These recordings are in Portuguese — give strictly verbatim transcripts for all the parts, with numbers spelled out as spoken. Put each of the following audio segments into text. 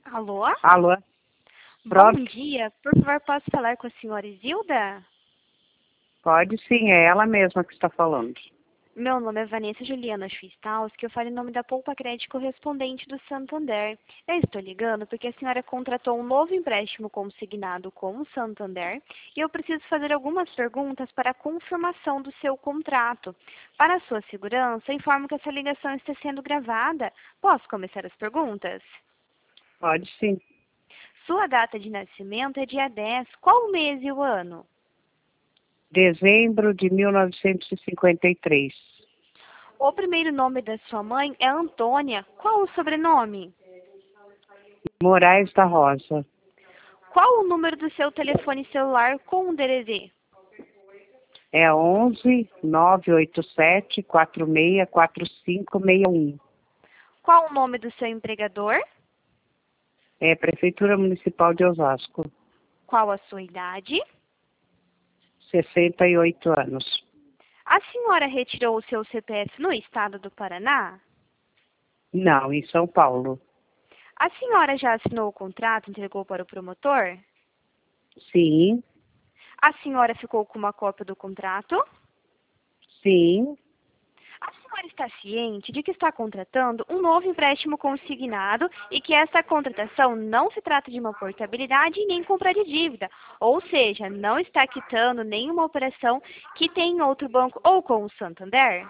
Alô? Alô? Bom Pronto? dia. Por favor, posso falar com a senhora Isilda? Pode sim, é ela mesma que está falando. Meu nome é Vanessa Juliana Schwistaus, que eu falo em nome da Poupa Crédito Correspondente do Santander. Eu estou ligando porque a senhora contratou um novo empréstimo consignado com o Santander e eu preciso fazer algumas perguntas para a confirmação do seu contrato. Para a sua segurança, informo que essa ligação está sendo gravada. Posso começar as perguntas? Pode sim. Sua data de nascimento é dia dez. Qual o mês e o ano? Dezembro de mil novecentos e cinquenta e três. O primeiro nome da sua mãe é Antônia. Qual o sobrenome? Moraes da Rosa. Qual o número do seu telefone celular com o D D D? É onze, nove oito sete, quatro seis quatro cinco seis um. Qual o nome do seu empregador? É Prefeitura Municipal de Osasco. Qual a sua idade? sessenta e oito anos. A senhora retirou o seu C P F no estado do Paraná? Não, em São Paulo. A senhora já assinou o contrato e entregou para o promotor? Sim, A senhora ficou com uma cópia do contrato? sim, A senhora está ciente de que está contratando um novo empréstimo consignado e que essa contratação não se trata de uma portabilidade nem compra de dívida, ou seja, não está quitando nenhuma operação que tem em outro banco ou com o Santander?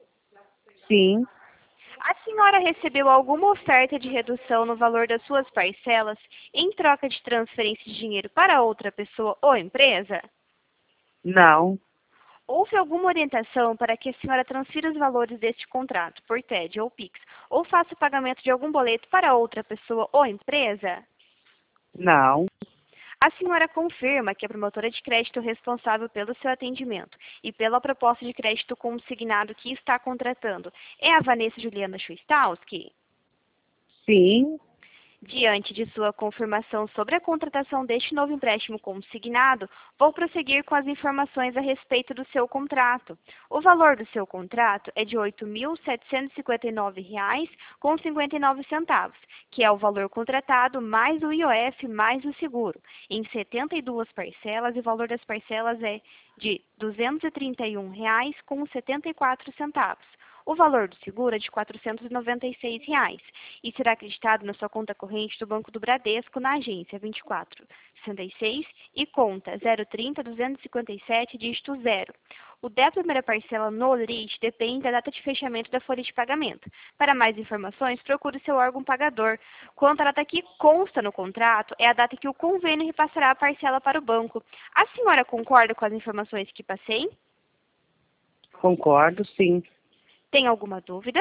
sim. A senhora recebeu alguma oferta de redução no valor das suas parcelas em troca de transferência de dinheiro para outra pessoa ou empresa? Não, Houve alguma orientação para que a senhora transfira os valores deste contrato por T E D ou Pix, ou faça o pagamento de algum boleto para outra pessoa ou empresa? não. A senhora confirma que a promotora de crédito responsável pelo seu atendimento e pela proposta de crédito consignado que está contratando é a Vanessa Juliana Schwistowski? Sim, Diante de sua confirmação sobre a contratação deste novo empréstimo consignado, vou prosseguir com as informações a respeito do seu contrato. O valor do seu contrato é de oito mil setecentos e cinquenta e nove reais com cinquenta e nove centavos, que é o valor contratado mais o I O F mais o seguro, em setenta e duas parcelas, e o valor das parcelas é de duzentos e trinta e um reais com setenta e quatro centavos. O valor do seguro é de quatrocentos e noventa e seis reais e será acreditado na sua conta corrente do Banco do Bradesco na agência vinte e quatro sessenta e seis e conta zero trinta duzentos e cinquenta e sete, dígito zero. O débito da primeira parcela no limite depende da data de fechamento da folha de pagamento. Para mais informações, procure seu órgão pagador. Quanto à data que consta no contrato, é a data que o convênio repassará a parcela para o banco. A senhora concorda com as informações que passei? concordo, sim. Tem alguma dúvida?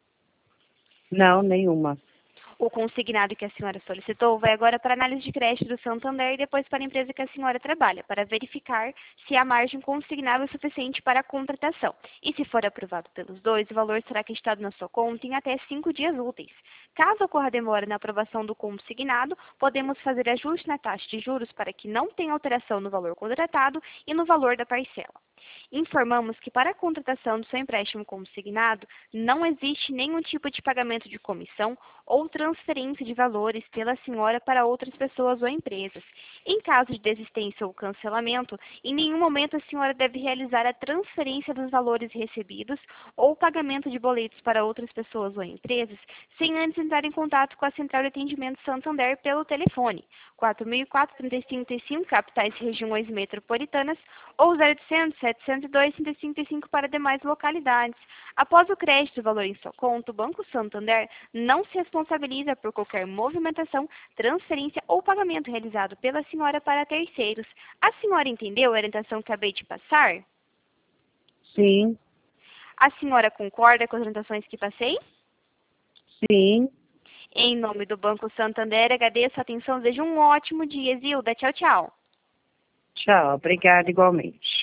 Não, nenhuma. O consignado que a senhora solicitou vai agora para a análise de crédito do Santander e depois para a empresa que a senhora trabalha, para verificar se a margem consignável é suficiente para a contratação. E se for aprovado pelos dois, o valor será acreditado na sua conta em até cinco dias úteis. Caso ocorra demora na aprovação do consignado, podemos fazer ajuste na taxa de juros para que não tenha alteração no valor contratado e no valor da parcela. Informamos que para a contratação do seu empréstimo consignado, não existe nenhum tipo de pagamento de comissão ou transferência de valores pela senhora para outras pessoas ou empresas. Em caso de desistência ou cancelamento, em nenhum momento a senhora deve realizar a transferência dos valores recebidos ou pagamento de boletos para outras pessoas ou empresas, sem antes entrar em contato com a Central de Atendimento Santander pelo telefone quatro mil e quatro, trinta e cinco, trinta e cinco, capitais e regiões metropolitanas, ou zero oitocentos, setecentos e dois, trinta e cinco, trinta e cinco para demais localidades. Após o crédito do valor em sua conta, o Banco Santander não se responsabiliza por qualquer movimentação, transferência ou pagamento realizado pela senhora para terceiros. A senhora entendeu a orientação que acabei de passar? Sim, A senhora concorda com as orientações que passei? sim. Em nome do Banco Santander, agradeço a atenção. Desejo um ótimo dia, Zilda. Tchau, tchau. Tchau, obrigada igualmente.